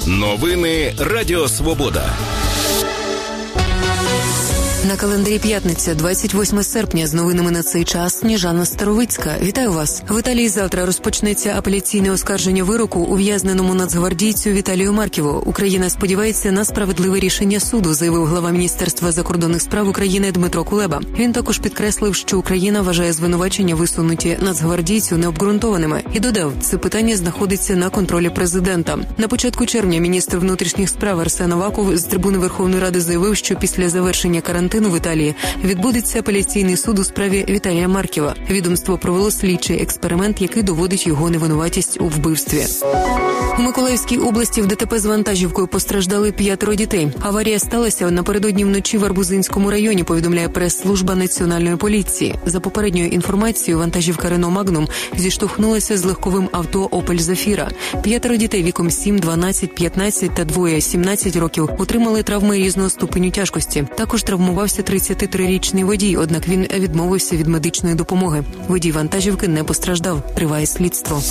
Новини Радіо Свобода. На календарі п'ятниця, 28 серпня. З новинами на цей час Сніжана Старовицька. Вітаю вас. В Італії завтра розпочнеться апеляційне оскарження вироку ув'язненому нацгвардійцю Віталію Марківу. Україна сподівається на справедливе рішення суду, заявив глава Міністерства закордонних справ України Дмитро Кулеба. Він також підкреслив, що Україна вважає звинувачення, висунуті нацгвардійцю, необґрунтованими. І додав, це питання знаходиться на контролі президента. На початку червня міністр внутрішніх справ Арсен Аваков з трибуни Верховної Ради заявив, що після завершення карантину в Італії відбудеться апеляційний суд у справі Віталія Марківа. Відомство провело слідчий експеримент, який доводить його невинуватість у вбивстві. У Миколаївській області в ДТП з вантажівкою постраждали 5 дітей. Аварія сталася напередодні вночі в Арбузинському районі, повідомляє прес-служба Національної поліції. За попередньою інформацією, вантажівка Рено Магнум зіштовхнулася з легковим авто Опель Зафіра. 5 дітей віком 7, 12, 15 та 2 – 17 років отримали травми різного ступеню тяжкості. Також травмувався 33-річний водій, однак він відмовився від медичної допомоги. Водій вантажівки не постраждав. Триває слідство.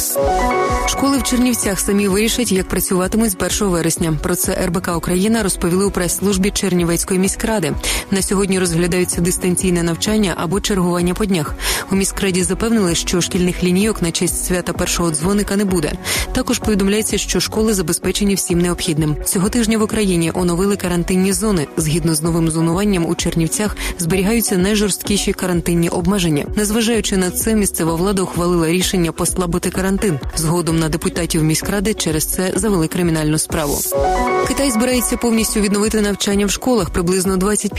Школи в Чернівцях самі вирішать, як працюватимуть з 1 вересня. Про це РБК Україна розповіли у прес-службі Чернівецької міськради. На сьогодні розглядаються дистанційне навчання або чергування по днях. У міськраді запевнили, що шкільних лінійок на честь свята першого дзвоника не буде. Також повідомляється, що школи забезпечені всім необхідним. Цього тижня в Україні оновили карантинні зони. Згідно з новим зонуванням, у Чернівцях зберігаються найжорсткіші карантинні обмеження. Незважаючи на це, місцева влада ухвалила рішення послабити карантин. Згодом на депутатів міськради через це завели кримінальну справу. Китай збирається повністю відновити навчання в школах. Приблизно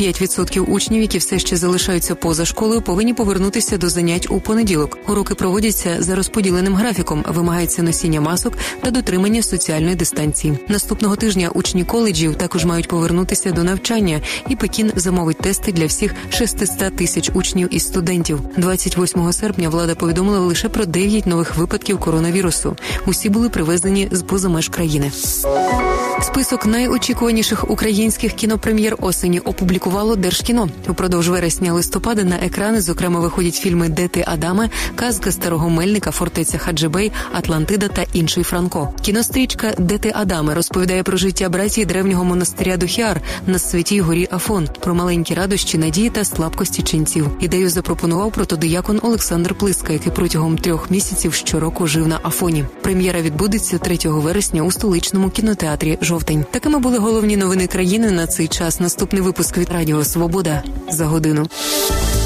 25% учнів, які все ще залишаються поза школою, повинні повернутися до занять у понеділок. Уроки проводяться за розподіленим графіком, вимагається носіння масок та дотримання соціальної дистанції. Наступного тижня учні коледжів також мають повернутися до навчання, і Пекін замовить тести для всіх 600 тисяч учнів і студентів. 28 серпня влада повідомила лише про 9 нових випадків коронавірусу. Усі були привезені з-поза меж країни. Список найочікуваніших українських кінопрем'єр осені опублікувало Держкіно. Упродовж вересня-листопада на екрани, зокрема, виходять фільми «Де ти, Адаме», «Казка старого Мельника», «Фортеця Хаджибей», «Атлантида» та «Інший Франко». Кінострічка «Де ти, Адаме» розповідає про життя братії древнього монастиря Дохіар на Святій горі Афон, про маленькі радощі, надії та слабкості ченців. Ідею запропонував протодиякон Олександр Плиска, який протягом 3 місяців щороку жив на Афоні. Прем'єра відбудеться 3 вересня у столичному кінотеатрі «Жовтень». Такими були головні новини країни на цей час. Наступний випуск від Радіо Свобода за годину.